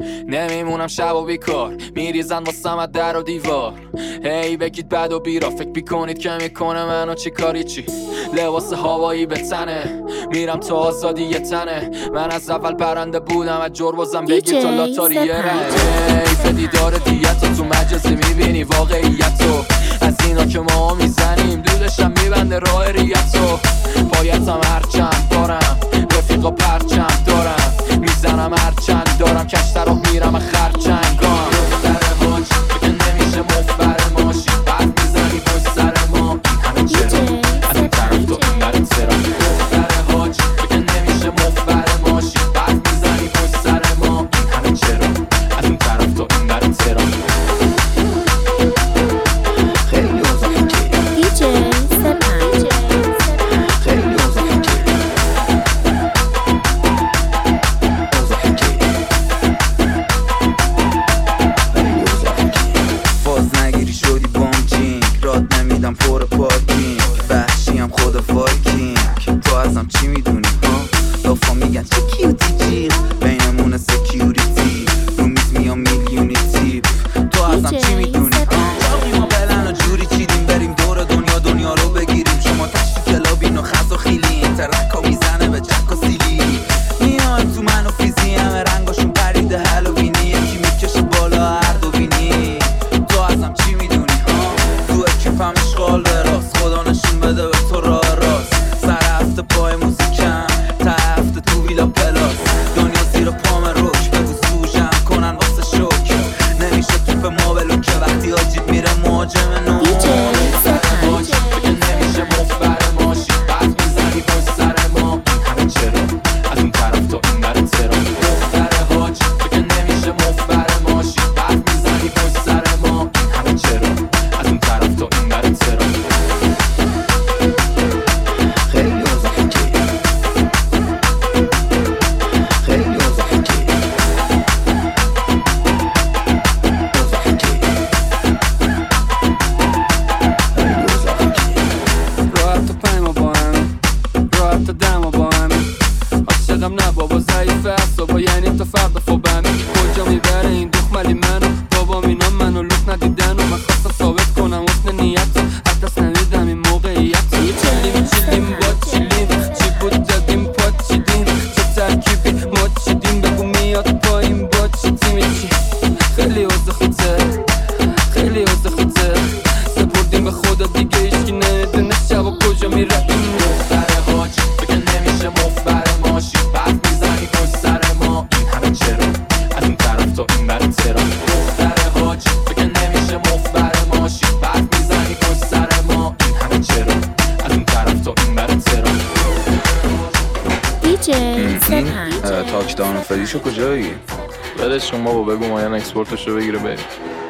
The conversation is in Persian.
نمیمونم شب و بیکار، میریزن واسم از در و دیوار. هی بگید بد و بیرا، فکر بیکنید که میکنه منو چی کاری چی. لباس هوایی به تنه، میرم تا آزادی یه تنه. من از اول برنده بودم، از جربازم بگید تا لاتاری یه رنگ. حیف دیدار دیتو تو مجازی میبینی واقعیتو، از اینا که ما میزنیم دودشم میبنده راه ریتو. پایتم هرچند دارم، رفیقا پرچم دارم، میزنم هرچند دارم، کش طرف میرم خرچنگام. دختر ماچ که نمیشه مفبر ماشی، بعد میزنی پشت سر ما. همه چرا از این طرف تو این برم سرا. دختر حاج که نمیشه مفبر ماشی، بعد میزنی پشت سر ما. همه چرا از این طرف تو این برم سرا. خیلی اوضاع دیجی پر پارکینگ وحشیم خود وایکینگ. تو ازم چی میدونی ها؟ لافا میگن چه کیوتی جیغ، بینمون سکیوریتی رو میز میام میلیونی تیپ. تو ازم چی میدونی ها؟ چاقی ما بلن و جوری چیدیم بریم دور دنیا رو بگیریم. شما تشتی کلابین و خز و خیلین، ترک ها میزنه به جک و سیلی. میایم تو من و فیزی همه رنگاشون پریده هلوینی، یکی میکشه بالا هر دو بینی. تو ازم چی میدونی ها؟ تو اکیپم اشغال دراز، خدا نشون بده به تو راه راست. سر هفته پای موزیکم، تا هفته تو ویلا پلاس. دنیا زیر پام روش، بگو سوژم کنن واسه شوک. نمیشه توپ ما بلوکه وقتی آجیب میره مهاجم نو. نمیشه مفبر ماشی، بعد میزنی پشت سر ما. همه چرا از اون طرف تو این برم سرا. دختر حاج که نمیشه مفبر ماشی، بعد میزنی پشت سر ما. همه چرا از اون طرف تو این برم سرا. خیلی اوضاع خیلی اوضاع راحت تا پیما با همین، راحت تا دما با همین. عاشقم نه بابا ضعیف اعصابا، یعنی تا فردا فوبمی. کجا میبره این دخملی منو؟ بابام اینا منو لوک ندیدن و من خواستم ثابت کنم حسن نیت. حتی نمیدم این موقعیت. چیلیم با چیلیم، چی بود دادیم پاد چیدیم. چه ترکیبی ما چیدیم، بگو میاد پایین با چی تیمی چی. خیلی اوضاع خیته، خیلی اوضاع خیته. سپردیم به خدا دیگه هیچکی نمیدونه شب و کجا میره این. دختر حاج بگه نمیشه مفبر ماشی، بعد میزنی پشت سر ما. این همه چرا از اون طرف تو این برم سرا. دختر حاج بگه نمیشه مفبر ماشی، بعد میزنی پشت سر ما. این همه چرا از اون طرف تو این برم سرا. تاکدان و فریشو کجایی؟ ولش کن بابا، بگو مایان اکسپورتش رو بگیره بریم.